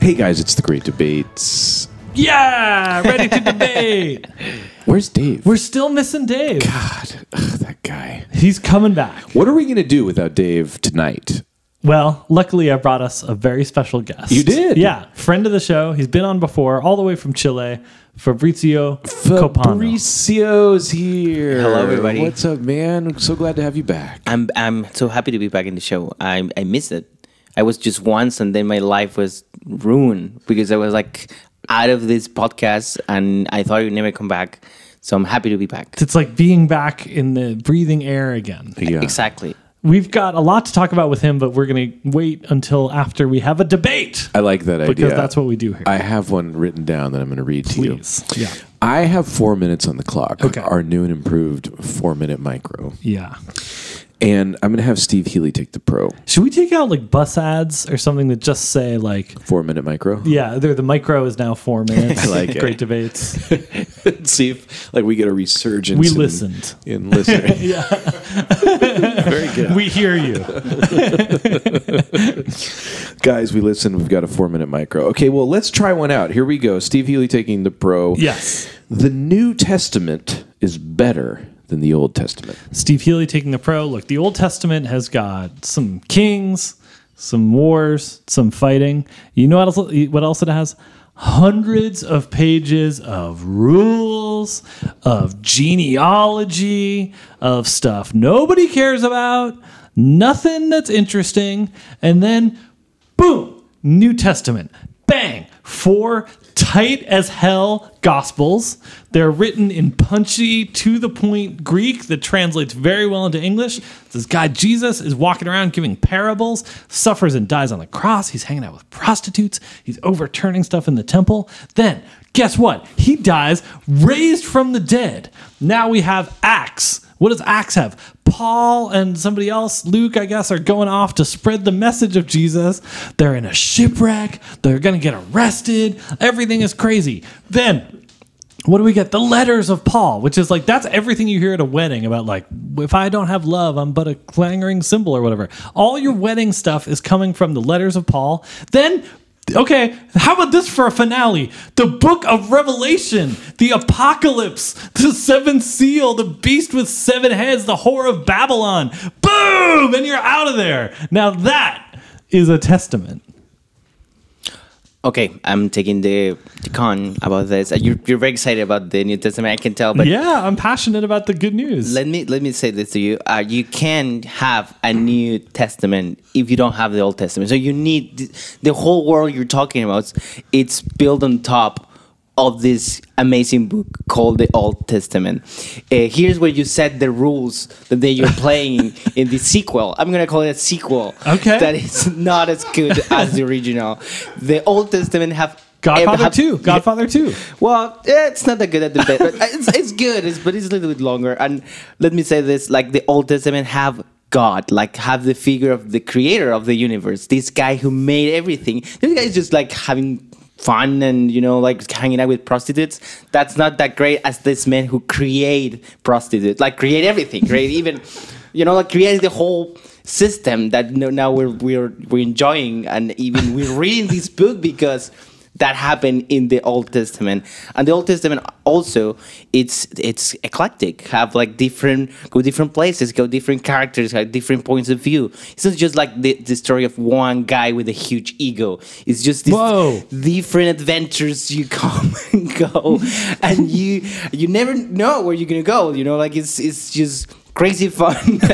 Hey guys, it's the Great Debates. Yeah, ready to debate. Where's Dave? We're still missing Dave. God, that guy. He's coming back. What are we going to do without Dave tonight? Well, luckily I brought us a very special guest. You did? Yeah, friend of the show. He's been on before, all the way from Chile. Fabrizio Copano. Fabricio's here. Hello, everybody. What's up, man? I'm so glad to have you back. I'm so happy to be back in the show. I miss it. I was just once, and then my life was ruined because I was like out of this podcast, and I thought I would never come back. So I'm happy to be back. It's like being back in the breathing air again. Yeah. Exactly. We've got a lot to talk about with him, but we're going to wait until after we have a debate. I like that idea. Because that's what we do here. I have one written down that I'm going to read to you. Please. Yeah. I have 4 minutes on the clock. Okay. Our new and improved 4-minute micro. Yeah. And I'm going to have Steve Healy take the pro. Should we take out like bus ads or something that just say like, 4-minute micro? yeah, the micro is now 4 minutes. I like it. Great debates. See if we get a resurgence. We listened. In listening. Yeah. Very good. We hear you. Guys, we listen. We've got a 4-minute micro. Okay, well, let's try one out. Here we go. Steve Healy taking the pro. Yes. The New Testament is better than the Old Testament. Steve Healy taking the pro. Look, the Old Testament has got some kings, some wars, some fighting. You know what else it has? Hundreds of pages of rules, of genealogy, of stuff nobody cares about, nothing that's interesting. And then, boom, New Testament. Bang! 4 tight as hell gospels. They're written in punchy, to the point Greek that translates very well into English. This guy Jesus is walking around giving parables, suffers and dies on the cross. He's hanging out with prostitutes. He's overturning stuff in the temple. Then, guess what? He dies, raised from the dead. Now we have Acts. What does Acts have? Paul and somebody else, Luke, I guess, are going off to spread the message of Jesus. They're in a shipwreck. They're going to get arrested. Everything is crazy. Then, what do we get? The letters of Paul, which is like, that's everything you hear at a wedding about, like, if I don't have love, I'm but a clanging cymbal or whatever. All your wedding stuff is coming from the letters of Paul. Then, okay, how about this for a finale? The book of Revelation, the apocalypse, the seventh seal, the beast with 7 heads, the whore of Babylon. Boom! And you're out of there. Now that is a testament. Okay, I'm taking the con about this. You're very excited about the New Testament, I can tell. But yeah, I'm passionate about the good news. let me say this to you. You can have a New Testament if you don't have the Old Testament. So you need the whole world you're talking about. It's built on top of this amazing book called the Old Testament. Here's where you set the rules that you're playing in the sequel. I'm going to call it a sequel. Okay. That is not as good as the original. The Old Testament have... Godfather 2. Godfather 2. Well, it's not that good at the bit. But it's good, but it's a little bit longer. And let me say this, like the Old Testament have God, like have the figure of the creator of the universe. This guy who made everything. This guy is just like having fun and, you know, like hanging out with prostitutes. That's not that great as this man who create prostitutes, like create everything, create even, you know, like create the whole system that now we're enjoying, and even we're reading this book because that happened in the Old Testament. And the Old Testament also, it's eclectic, have like different places, go different characters, have different points of view. It's not just like the story of one guy with a huge ego. It's just these different adventures you come and go, and you never know where you're gonna go. You know, like it's just crazy fun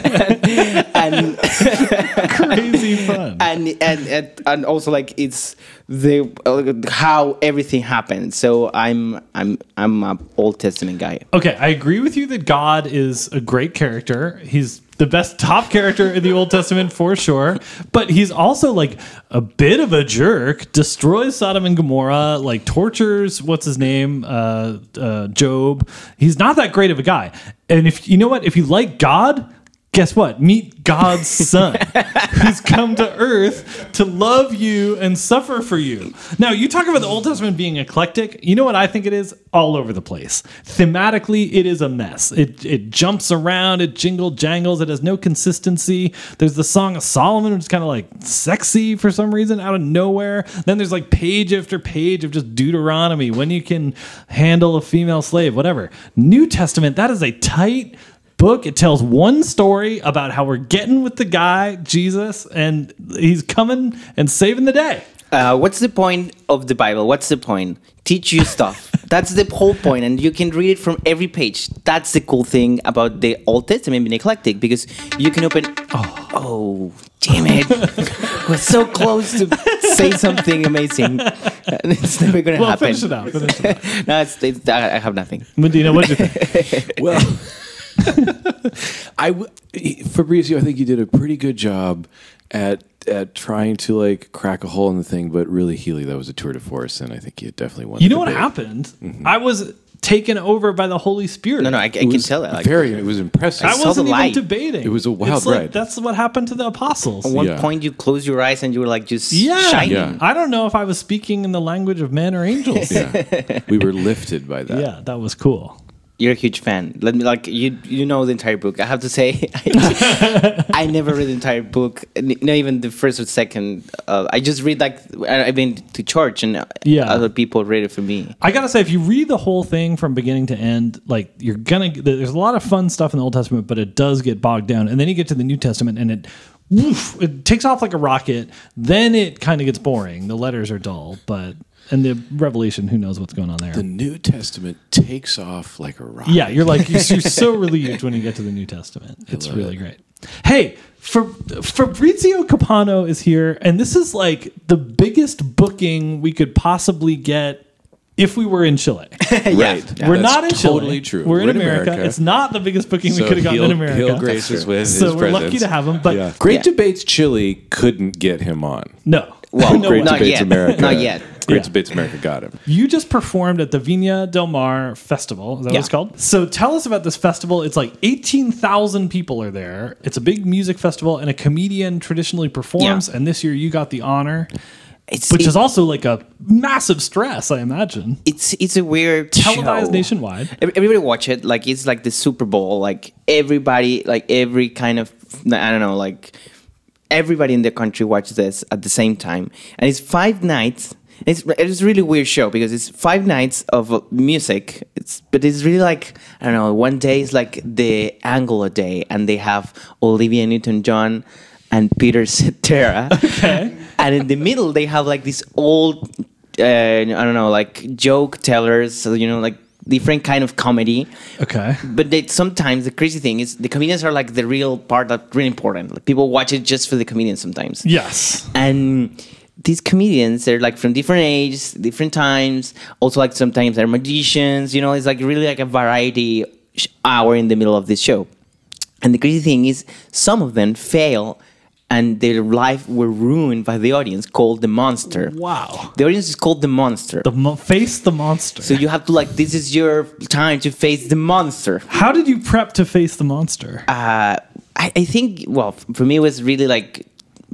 and crazy fun, and also like it's the how everything happened. So I'm a Old Testament guy. Okay, I agree with you that God is a great character. He's the best top character in the Old Testament for sure, but he's also like a bit of a jerk, destroys Sodom and Gomorrah, like tortures, what's his name? Job. He's not that great of a guy. And if you know what, if you like God, guess what? Meet God's son who's come to earth to love you and suffer for you. Now, you talk about the Old Testament being eclectic. You know what I think it is? All over the place. Thematically, it is a mess. It jumps around. It jingle jangles. It has no consistency. There's the Song of Solomon, which is kind of like sexy for some reason out of nowhere. Then there's like page after page of just Deuteronomy, when you can handle a female slave, whatever. New Testament, that is a tight book. It tells one story about how we're getting with the guy, Jesus, and he's coming and saving the day. What's the point of the Bible? What's the point? Teach you stuff. That's the whole point, and you can read it from every page. That's the cool thing about the Old Testament being eclectic, because you can open. Oh, damn it! We're so close to say something amazing, and it's never going to happen. Finish it out. No, I have nothing. Medina, what did you think? Well, Fabrizio, I think you did a pretty good job at trying to like crack a hole in the thing, but really, Healy, that was a tour de force, and I think you definitely won. You know what happened? Mm-hmm. I was taken over by the Holy Spirit. No, I can tell that. Like, it was impressive. I wasn't even debating. It was a wild ride. That's what happened to the apostles. At one point, you closed your eyes and you were like just shining. Yeah. I don't know if I was speaking in the language of men or angels. We were lifted by that. Yeah, that was cool. You're a huge fan. Let me you know the entire book. I have to say, I never read the entire book, not even the first or second. I just read I've been to church and other people read it for me. I gotta say, if you read the whole thing from beginning to end, like there's a lot of fun stuff in the Old Testament, but it does get bogged down. And then you get to the New Testament, and it takes off like a rocket. Then it kind of gets boring. The letters are dull, and the Revelation, who knows what's going on there. The New Testament takes off like a rocket. Yeah, you're so relieved when you get to the New Testament. It's really great. Hey, Fabrizio Capano is here, and this is like the biggest booking we could possibly get if we were in Chile. Right. We're not in Chile. Totally true. We're in America. It's not the biggest booking we could have gotten in America. He'll grace us with his presence. So we're lucky to have him. But Great Debates Chile couldn't get him on. No. Well, Great not Debates yet. America. Not yet. Great Debates America got him. You just performed at the Viña del Mar Festival. Is that what it's called? So tell us about this festival. It's like 18,000 people are there. It's a big music festival, and a comedian traditionally performs. And this year you got the honor, which is also like a massive stress, I imagine. It's a weird televised show. Nationwide. Everybody watch it. Like it's like the Super Bowl. Like everybody, like every kind of, I don't know, like everybody in the country watches this at the same time, and it's 5 nights. It's a really weird show because it's 5 nights of music. But it's really like, I don't know, one day is like the Anglo day, and they have Olivia Newton-John and Peter Cetera. Okay. And in the middle, they have like this old, I don't know, like joke tellers, so, like different kind of comedy. Okay. But sometimes the crazy thing is the comedians are like the real part that's really important. Like people watch it just for the comedians sometimes. Yes. And these comedians, they're like from different ages, different times. Also, like sometimes they're magicians. It's like really like a variety hour in the middle of this show. And the crazy thing is, some of them fail, and their life were ruined by the audience, called the monster. Wow. The audience is called the monster. Face the monster. So you have to this is your time to face the monster. How did you prep to face the monster? I think, well, for me, it was really like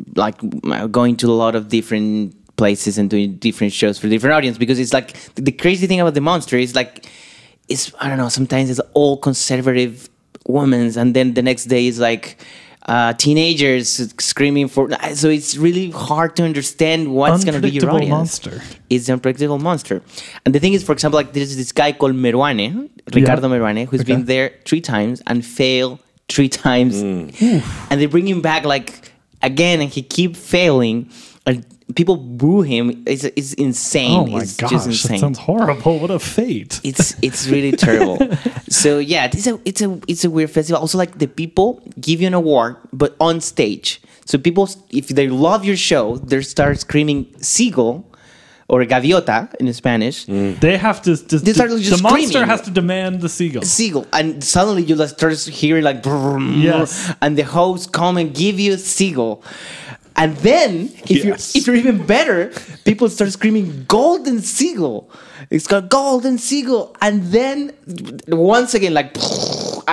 going to a lot of different places and doing different shows for different audience, because it's like the crazy thing about the monster is like, I don't know, sometimes it's all conservative women, and then the next day is like teenagers screaming for. So it's really hard to understand what's going to be your audience. Monster. It's an unpredictable monster. And the thing is, for example, like there's this guy called Ricardo Meruane, who's been there 3 times and failed 3 times. And they bring him back again, and he keep failing, and people boo him. It's insane. Oh my gosh, just insane. That sounds horrible. What a fate. It's really terrible. So yeah, it's a weird festival. Also, like the people give you an award, but on stage. So people, if they love your show, they start screaming "seagull" or "gaviota" in Spanish. They have to. They start just the monster screaming. has to demand the seagull. Seagull, and suddenly you start hearing like, yes, and the host come and give you a seagull. And then, if you're even better, people start screaming "golden seagull." It's got golden seagull, and then once again, and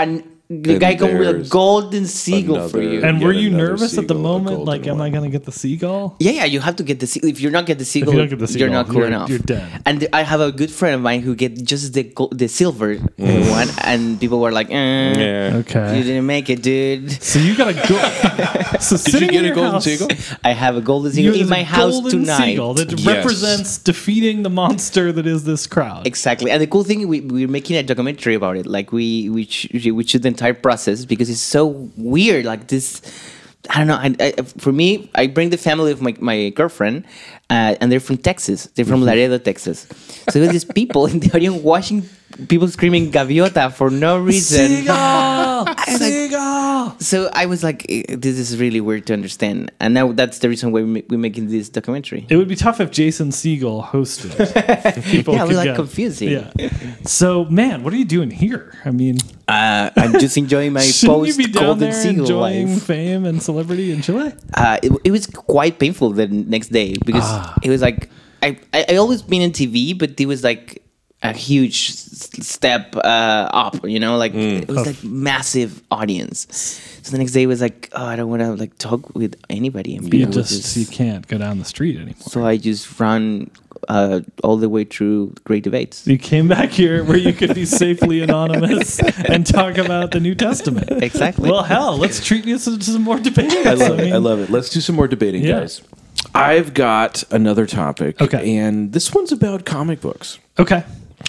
the And guy come with a there's golden seagull for another- you. And Get were you another nervous at the seagull, a moment? golden Like, am I one. going to get the seagull? Yeah, you have to get the seagull. If you're not get the seagull, don't get the you're not seagull, cool you're- enough. you're dead. And I have a good friend of mine who get just the silver one, and people were like, Yeah. "You Okay. didn't make it, dude." So you got to go. So Did you get a golden seagull? I have a golden You seagull in my house tonight. Seagull that Yes. represents defeating the monster that is this crowd. Exactly, and the cool thing, we're making a documentary about it. Like we shoot the entire process because it's so weird. Like this, I don't know. For me, I bring the family of my girlfriend, and they're from Texas. They're from Laredo, Texas. So there's these people in the audience watching people screaming "Gaviota" for no reason. Seagull! was like- Seagull! So I was like, this is really weird to understand, and now that's the reason why we're making this documentary. It would be tough if Jason Segel hosted. People Yeah, could we're like get- confusing. Yeah. So, man, what are you doing here? I mean, I'm just enjoying my shouldn't you post be down Golden there Seagull enjoying life. fame and celebrity in Chile? It was quite painful the next day because it was like I always been in TV, but it was like a huge step up, you know, like it was like massive audience. So the next day was like, oh, I don't want to like talk with anybody, and You people would just you can't go down the street anymore. so I just ran all the way through Great Debates. You came back here where you could be safely anonymous and talk about the New Testament. Exactly. Well, hell, let's treat you to some more debates. I love it. I love it. Let's do some more debating, Yeah. guys. I've got another topic. Okay. And this one's about comic books. Okay.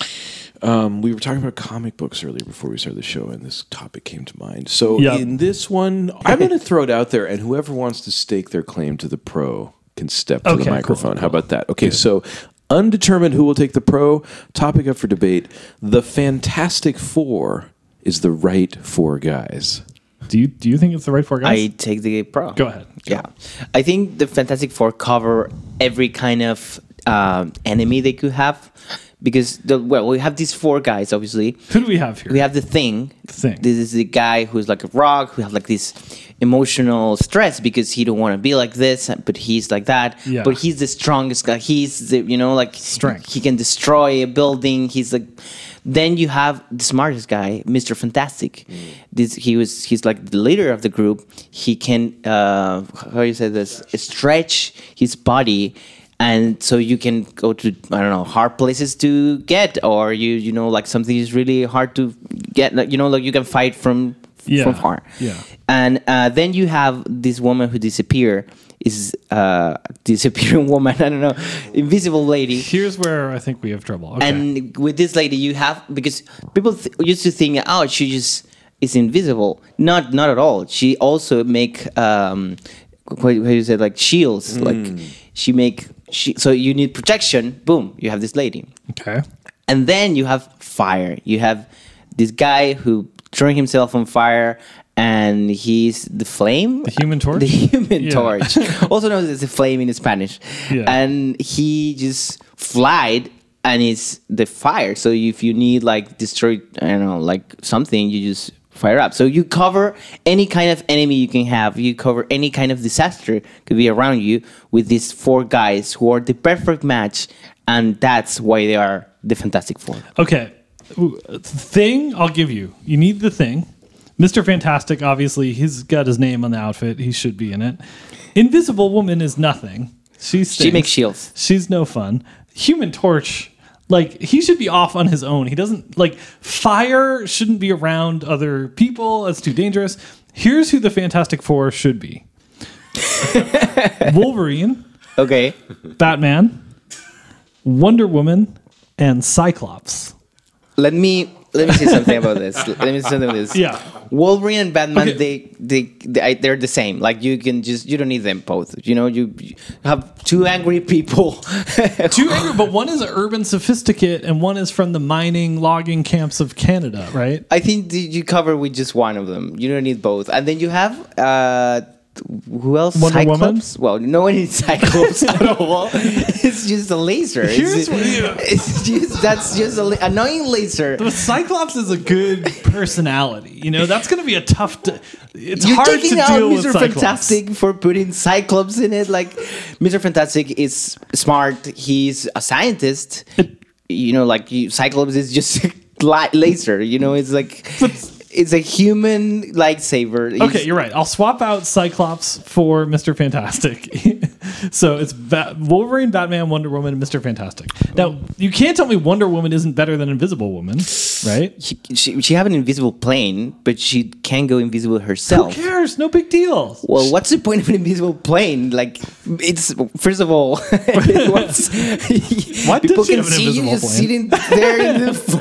We were talking about comic books earlier before we started the show, and this topic came to mind. So Yeah. in this one, I'm going to throw it out there, and whoever wants to stake their claim to the pro can step to Okay, the cool, microphone. How cool. about that? Okay, so undetermined who will take the pro. Topic up for debate. The Fantastic Four is the right four guys. Do you think it's the right four guys? I take the pro. Go ahead. Yeah, I think the Fantastic Four cover every kind of enemy they could have, because we have these four guys. Obviously, Who do we have here? we have the Thing. Thing. This is the guy who's like a rock, who has like this emotional stress because he don't want to be like this, but he's like that. Yeah. But he's the strongest guy. He's the like Strength. He can destroy a building. He's like. Then you have the smartest guy, Mr. Fantastic. He's like the leader of the group. He can how do you say this? Stretch his body, and so you can go to hard places to get, or you know like something is really hard to get. Like, like you can fight from far. Yeah. And then you have this woman who is disappearing woman. I don't know, invisible lady. Here's where I think we have trouble. Okay. And with this lady, you have, because people used to think, oh, she just is invisible. Not at all. She also make what do you say, like shields. Like so you need protection. Boom, you have this lady. okay. And then you have fire. You have this guy who throwing himself on fire, and he's the flame. The Human Torch? The Human Yeah. Torch. Also known as the flame in Spanish. Yeah. And he just flied, and it's the fire. So if you need like destroy, I don't know, like something, you just fire up. So you cover any kind of enemy you can have. You cover any kind of disaster could be around you with these four guys who are the perfect match, and that's why they are the Fantastic Four. Okay. Ooh, Thing, I'll give you. You need the Thing. Mr. Fantastic, obviously, he's got his name on the outfit. He should be in it. Invisible Woman is nothing. She makes shields. She's no fun. Human Torch, like, he should be off on his own. He doesn't, like, fire shouldn't be around other people. That's too dangerous. Here's who the Fantastic Four should be. Wolverine, Okay. Batman, Wonder Woman, and Cyclops. Let me say something about this. Yeah. Wolverine and Batman, Okay. they're the same. Like you don't need them both. You have two angry people. Two angry, but one is an urban sophisticate and one is from the mining logging camps of Canada, right? I think you cover with just one of them. You don't need both. And then you have who else? Wonder Woman? Cyclops. Well, no one needs Cyclops at all. It's just a laser. That's just an annoying laser. But Cyclops is a good personality. That's going to be a tough. It's You're hard to taking out deal with Mr. Cyclops. Fantastic for putting Cyclops in it. Like, Mr. Fantastic is smart. He's a scientist. Cyclops is just laser. It's like It's a human lightsaber. Okay, you're right. I'll swap out Cyclops for Mr. Fantastic. So it's Wolverine, Batman, Wonder Woman, and Mr. Fantastic. Now, you can't tell me Wonder Woman isn't better than Invisible Woman, right? She have an invisible plane, but she can go invisible herself. Who cares? No big deal. Well, what's the point of an invisible plane? Like, it's first of all, what's, Why people does she can have an see you invisible just plane? sitting there in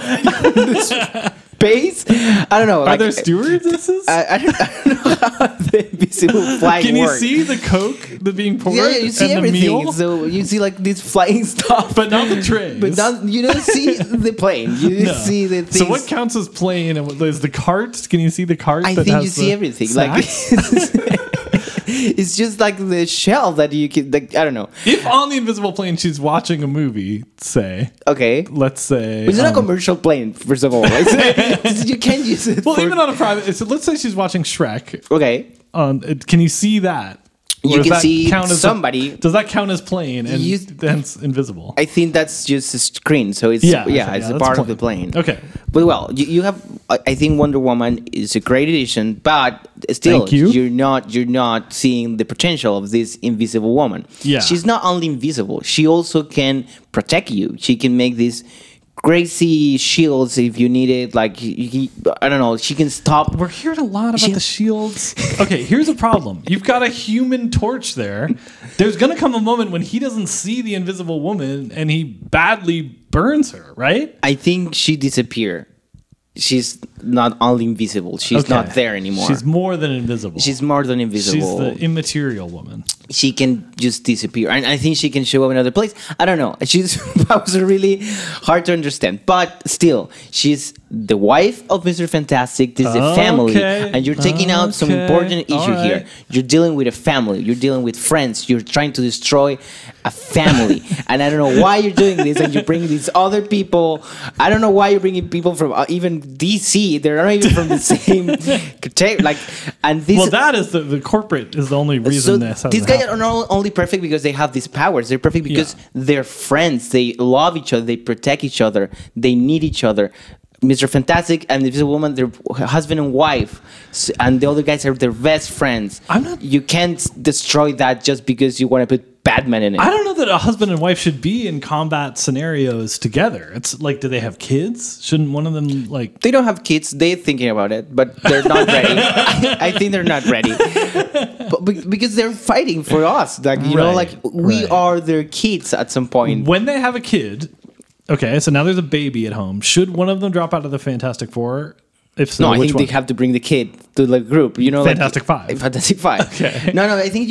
the space. I don't know. Are there stewardesses? I don't know how the invisible flying Can you works. see the Coke that being poured Yeah, you see and the everything. meal? So you see like this flying stuff, But not the trays. But you don't see the plane. You No. see the things. So what counts as plane and what is the cart? Can you see the cart? I that think has you see the everything. snacks? Like it's just like the shell that you can. Like, I don't know. If on the invisible plane she's watching a movie, say, Okay. let's say, It's not a commercial plane, first of all. You can't use it. well, for- even on a private. So let's say she's watching Shrek. Okay. Can you see that? Or You does can that see count as somebody. does that count as plane and You- hence invisible? I think that's just a screen, so it's Yeah, okay, it's a that's part of plane. the plane. Okay. But well, you have. I think Wonder Woman is a great addition, but still, Thank you. you're not seeing the potential of this invisible woman. Yeah. She's not only invisible; she also can protect you. She can make these crazy shields if you need it. Like I don't know, she can stop. We're hearing a lot about She- the shields. Okay, here's a problem. You've got a human torch there. There's going to come a moment when he doesn't see the invisible woman and he badly burns her, right? I think she disappeared. She's not only invisible; she's Okay. not there anymore. She's more than invisible. She's more than She's invisible. the immaterial woman. She can just disappear, and I think she can show up in other place. I don't know. She's that was really hard to understand, but still, she's the wife of Mr. Fantastic. This is a family, Okay. and you're taking out some Okay. important issue All here. right. You're dealing with a family. You're dealing with friends. You're trying to destroy a family, and I don't know why you're doing this. And you bring these other people. I don't know why you're bringing people from even DC. They're not even from the same like. And this Well, that is the corporate is the only reason this has these guys happened. are not only perfect because they have these powers. They're perfect because Yeah. they're friends. They love each other. They protect each other. They need each other. Mr. Fantastic and the Invisible Woman, they're husband and wife, and the other guys are their best friends. I'm not- You can't destroy that just because you want to put Batman in it. I don't know that a husband and wife should be in combat scenarios together. It's like, do they have kids? Shouldn't one of them like? They don't have kids. They're thinking about it, but they're not ready. I think they're not ready. Because they're fighting for us. Like, you know, Right, like we right. are their kids at some point. When they have a kid, okay, so now there's a baby at home. Should one of them drop out of the Fantastic Four? If so, No, I which think one? they have to bring the kid to the group. You know, Fantastic like, Five. Fantastic Five. Okay. No, I think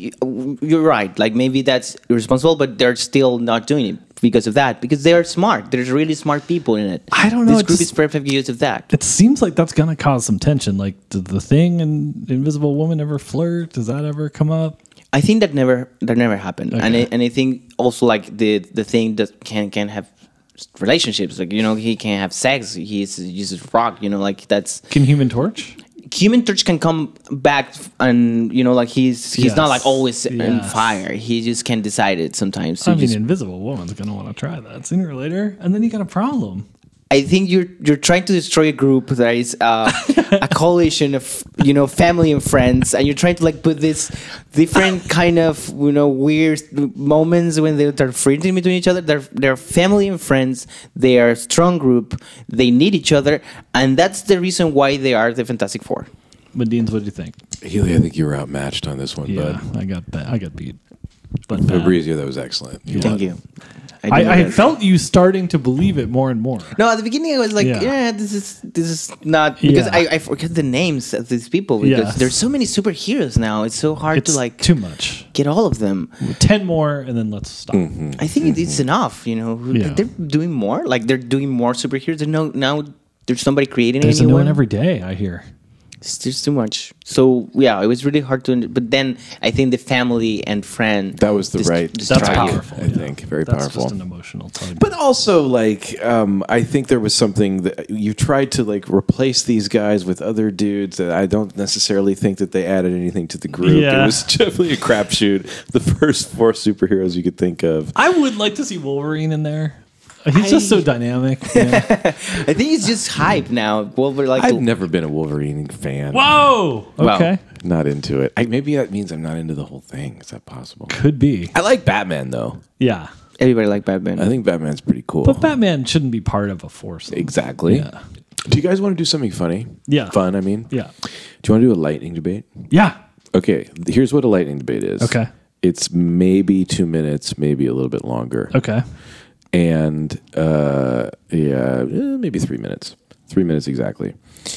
you're right. Like maybe that's irresponsible, but they're still not doing it because of that. Because they're smart. There's really smart people in it. I don't know, This it group just- is perfect use of that. It seems like that's gonna cause some tension. Like, did the Thing and Invisible Woman ever flirt? Does that ever come up? I think that never happened. Okay. And I think also like the thing that can have relationships. Like, you know, he can't have sex. He's uses rock. You know, like that's. Can Human Torch? Human Torch can come back and, you know, like he's Yes. not like always in Yes. fire. He just can't decide it sometimes. So I mean, just- Invisible Woman's gonna want to try that sooner or later, and then you got a problem. I think you're trying to destroy a group that is a coalition of, you know, family and friends, and you're trying to like put this different kind of, you know, weird moments when they're fighting between each other. They're family and friends. They are a strong group. They need each other, and that's the reason why they are the Fantastic Four. Medines, what do you think? Healy, I think you were outmatched on this one, Yeah, I got beat. But but Fabrizio, that was excellent. You Thank won. you. do know I that. felt you starting to believe it more and more. No, at the beginning I was like, Yeah. yeah, this is not because Yeah. I forget the names of these people because Yes. there's so many superheroes now. It's so hard It's to like too much. get all of them. 10 more, and then let's stop. I think it's enough. You know, Yeah. they're doing more. Like they're doing more superheroes. Now there's somebody creating There's a new anyone. one every day, I hear. It's just too much. So yeah, it was really hard to. But then I think the family and friend. That was the right That's target, powerful. I yeah. think. Very That's powerful. just an emotional tug. But also, like, I think there was something that you tried to like replace these guys with other dudes that I don't necessarily think that they added anything to the group. Yeah. It was definitely a crapshoot. The first 4 superheroes you could think of. I would like to see Wolverine in there. He's just so dynamic. Yeah. I think it's just hype now. Wolverine, like I've never been a Wolverine fan. Whoa. Wow. Okay. Not into it. Maybe that means I'm not into the whole thing. Is that possible? Could be. I like Batman though. Yeah. everybody like Batman. I think Batman's pretty cool. But Batman shouldn't be part of a foursome. Exactly. Yeah. Do you guys want to do something funny? Yeah. Fun, I mean? Yeah. Do you want to do a lightning debate? Yeah. Okay, here's what a lightning debate is. Okay. It's maybe 2 minutes, maybe a little bit longer. Okay. And maybe 3 minutes. 3 minutes exactly.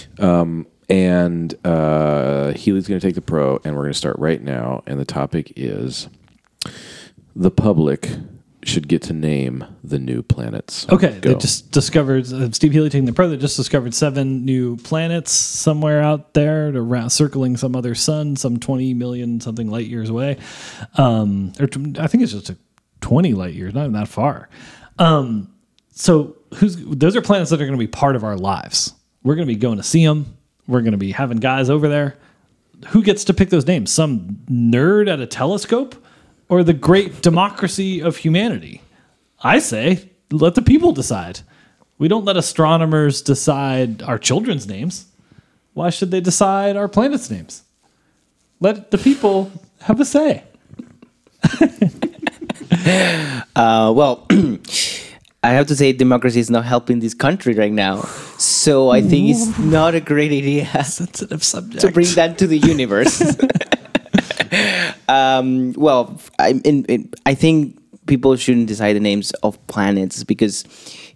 Healy's going to take the pro, and we're going to start right now. And the topic is the public should get to name the new planets. Okay. Go. They just discovered, Steve Healy taking the pro, they just discovered 7 new planets somewhere out there circling some other sun, some 20 million something light years away. I think it's just 20 light years, not even that far. So those are planets that are going to be part of our lives. We're going to be going to see them. We're going to be having guys over there. Who gets to pick those names? Some nerd at a telescope or the great democracy of humanity? I say, let the people decide. We don't let astronomers decide our children's names. Why should they decide our planet's names? Let the people have a say. Well, I have to say democracy is not helping this country right now. So I think it's not a great idea Sensitive subject. to bring that to the universe. Well, I think people shouldn't decide the names of planets because,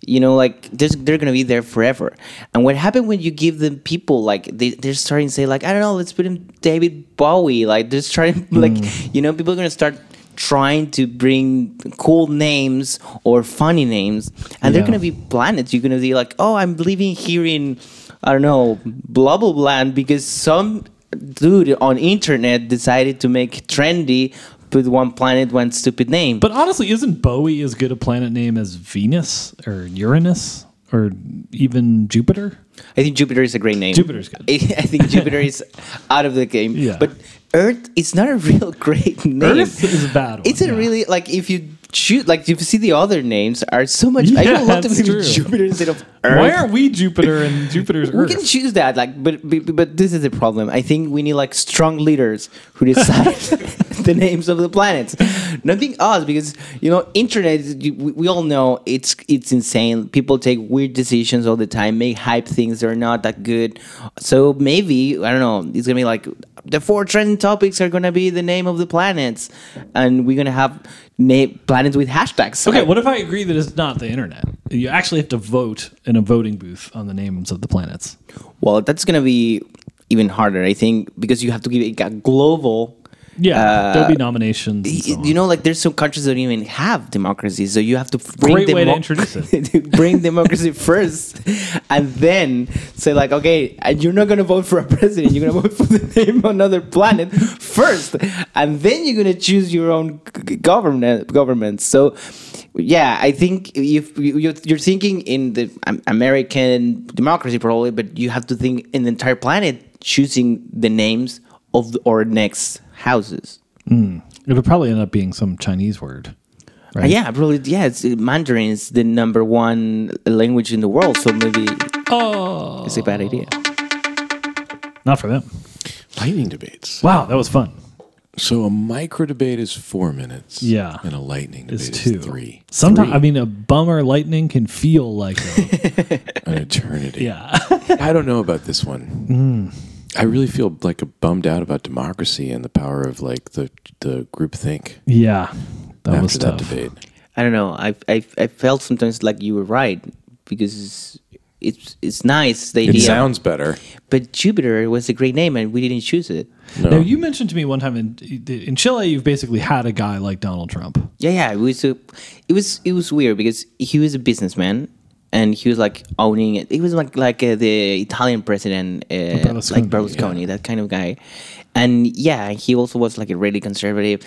like they're gonna be there forever. And what happened when you give them people like they're starting to say like, I don't know, let's put him David Bowie. Like they're starting people are gonna start trying to bring cool names or funny names, and they're gonna be planets. You're gonna be like, oh, I'm living here in, I don't know, blah blah blah, because some dude on internet decided to make trendy, put one planet, one stupid name. But honestly, isn't Bowie as good a planet name as Venus or Uranus or even Jupiter? I think Jupiter is a great name. Jupiter's good. I think Jupiter is out of the game. Yeah. But Earth is not a real great name. Earth is a bad one. It's a really, like, if you choose, like, if you see the other names are so much. I Yeah, would love to that's be true. Jupiter instead of Earth. Why aren't we Jupiter and Jupiter's We Earth? can choose that, like, but this is the problem. I think we need like strong leaders who decide the names of the planets. Nothing us, because internet. We all know it's insane. People take weird decisions all the time, make hype things that are not that good. So maybe I don't know. It's gonna be like the 4 trending topics are gonna be the name of the planets, and we're gonna have planets with hashtags. Okay, what if I agree that it's not the internet? You actually have to vote in a voting booth on the names of the planets. Well, that's gonna be even harder, I think, because you have to give it a global. Yeah, there'll be nominations. And so on. Like there's some countries that don't even have democracy, so you have to bring Great way to introduce it. bring democracy first, and then say like, okay, and you're not gonna vote for a president, you're gonna vote for the name of another planet first, and then you're gonna choose your own government. So, yeah, I think if you're thinking in the American democracy probably, but you have to think in the entire planet, choosing the names of our next houses. It'll probably end up being some Chinese word. Right? Yeah, probably. Yeah, Mandarin is the #1 language in the world, so maybe it's a bad idea. Not for them. Lightning debates. Wow, that was fun. So a micro debate is 4 minutes. Yeah. And a lightning debate It's is 2. 3. Sometimes, 3. I mean, a bummer lightning can feel like An eternity. yeah. I don't know about this one. I really feel like bummed out about democracy and the power of like the group think Yeah. That after was that tough. debate. I don't know. I felt sometimes like you were right, because it's nice the It idea. sounds better. But Jupiter was a great name, and we didn't choose it. No. Now, you mentioned to me one time in Chile, you've basically had a guy like Donald Trump. Yeah. It was weird because he was a businessman. And he was like owning it. He was like the Italian president, Berlusconi, like Berlusconi, that kind of guy. And yeah, he also was like a really conservative.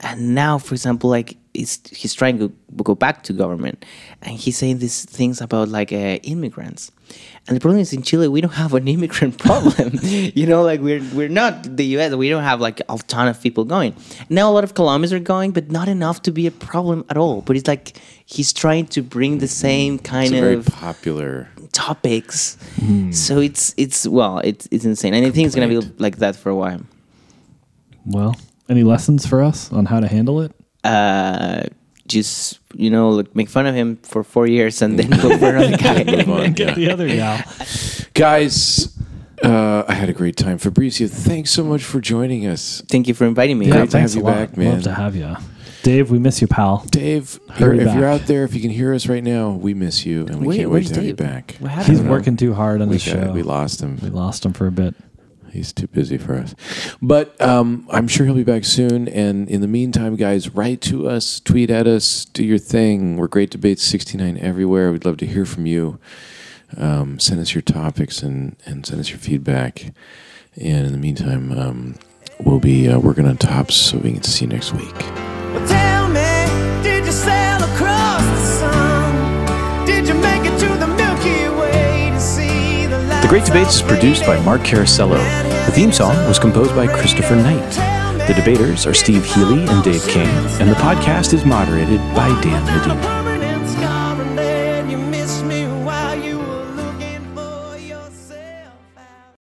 And now, for example, like he's trying to go back to government, and he's saying these things about like immigrants. And the problem is in Chile we don't have an immigrant problem. You know, like we're not the U.S. We don't have like a ton of people going. Now a lot of Colombians are going, but not enough to be a problem at all. But it's like he's trying to bring the same kind It's a very of popular. topics. So it's insane, and I think it's gonna be like that for a while. Well, any lessons for us on how to handle it? Just like make fun of him for 4 years and then go for another guy. Move on, And get yeah. the other gal. Guys, I had a great time. Fabricio, thanks so much for joining us. Thank you for inviting me. Yeah, Great to thanks have a you lot. back, man. Love to have you. Dave, we miss you, pal. Dave, Hurry if you're back. out there, if you can hear us right now, we miss you, and we can't wait Where's to have you Dave? back. What happened? He's working too hard on We the show. we lost him. We lost him for a bit. He's too busy for us. But I'm sure he'll be back soon. And in the meantime, guys, write to us, tweet at us, do your thing. We're Great Debates 69 everywhere. We'd love to hear from you. Send us your topics and send us your feedback. And in the meantime, we'll be working on tops so we can see you next week. Well, tell me, did you sail across the sun? Did you make it to the Milky Way to see the lights? The Great Debates is produced by Mark Caracello. The theme song was composed by Christopher Knight. The debaters are Steve Healy and Dave King, and the podcast is moderated by Dan Medina.